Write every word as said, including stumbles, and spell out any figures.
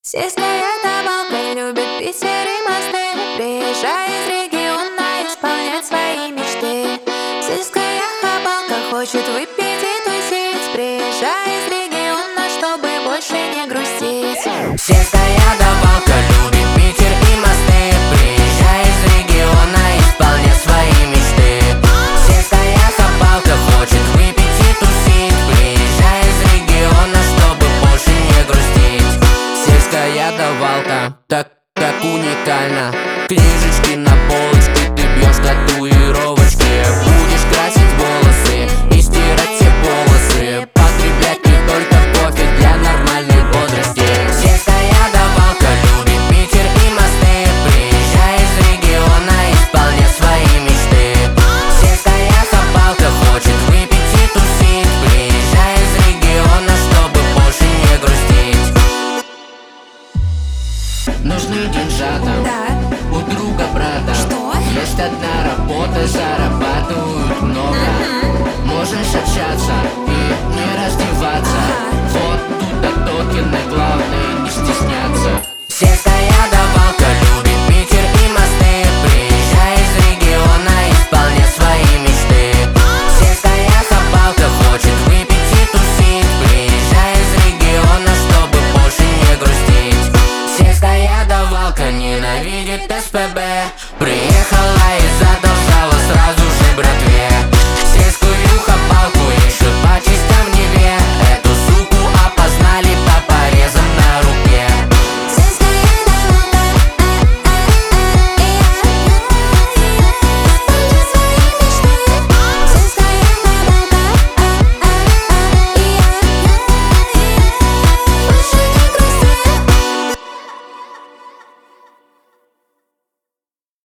Сельская добавка любит Питер и мосты. Приезжай из региона исполнять свои мечты. Сельская хабалка хочет выпить и тусить. Приезжай из региона, чтобы больше не грустить. Сельская добавка любит Питер и мосты. Приезжай из региона исполнять свои мечты. Сельская хабалка хочет выпить и тусить. Приезжай из региона, чтобы больше не грустить. Сельская давалка, так, так уникально. Книжечки на полочке, ты бьешь татуировочки. Будешь красить волосы и стирать все полосы. Потреблять не только кофе для нормальной бодрости. Сельская давалка любит Питер и мосты. Приезжай из региона исполнять свои мечты. Сельская хабалка хочет выпить и тусить. Приезжай из региона, чтобы больше не грустить. Нужны деньжата, Да. у друга брата. Что? Есть одна работа, зарабатывают много. Мгм. Можешь общаться и не раздеваться. Ага. Вот тут токены, главное не стесняться. Сельская давалка любит Питер и мосты. Приезжай из региона исполнять свои мечты. Сельская хабалка хочет выпить и тусить. Приезжай из региона, чтобы больше не грустить. Сельская давалка ненавидит СПБ. Приезжай